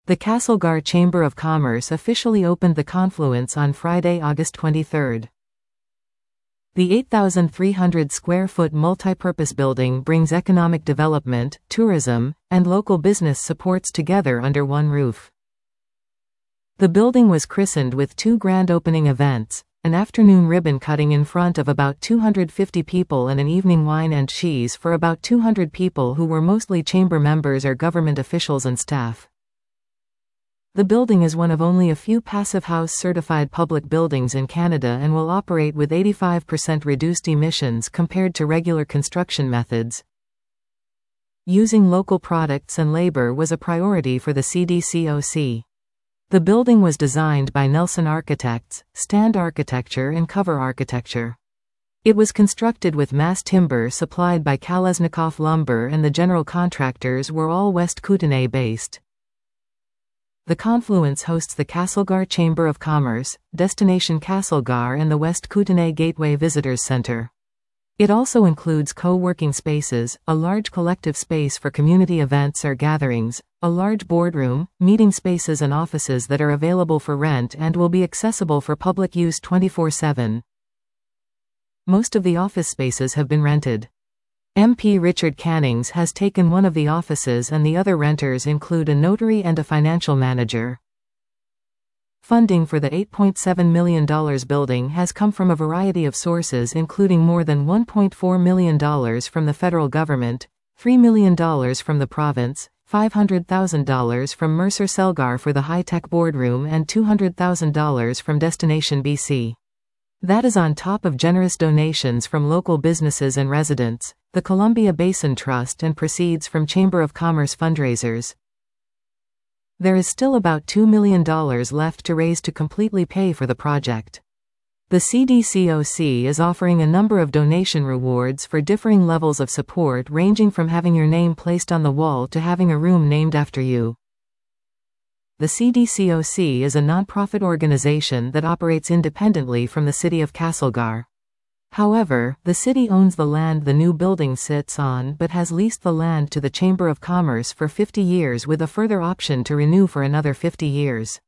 The Castlegar Chamber of Commerce officially opened the confluence on Friday, August 23. The 8,300 square foot multipurpose building brings economic development, tourism, and local business supports together under one roof. The building was christened with two grand opening events, an afternoon ribbon cutting in front of about 250 people and an evening wine and cheese for about 200 people who were mostly chamber members or government officials and staff. The building is one of only a few Passive House certified public buildings in Canada and will operate with 85% reduced emissions compared to regular construction methods. Using local products and labor was a priority for the CDCOC. The building was designed by Nelson Architects, Stand Architecture and Cover Architecture. It was constructed with mass timber supplied by Kalesnikov Lumber, and the general contractors were all West Kootenay based. The confluence hosts the Castlegar Chamber of Commerce, Destination Castlegar, and the West Kootenay Gateway Visitors Centre. It also includes co-working spaces, a large collective space for community events or gatherings, a large boardroom, meeting spaces and offices that are available for rent and will be accessible for public use 24/7. Most of the office spaces have been rented. MP Richard Cannings has taken one of the offices, and the other renters include a notary and a financial manager. Funding for the $8.7 million building has come from a variety of sources, including more than $1.4 million from the federal government, $3 million from the province, $500,000 from Mercer Selgar for the high-tech boardroom, and $200,000 from Destination BC. That is on top of generous donations from local businesses and residents, the Columbia Basin Trust, and proceeds from Chamber of Commerce fundraisers. There is still about $2 million left to raise to completely pay for the project. The CDCOC is offering a number of donation rewards for differing levels of support, ranging from having your name placed on the wall to having a room named after you. The CDCOC is a nonprofit organization that operates independently from the City of Castlegar. However, the city owns the land the new building sits on but has leased the land to the Chamber of Commerce for 50 years with a further option to renew for another 50 years.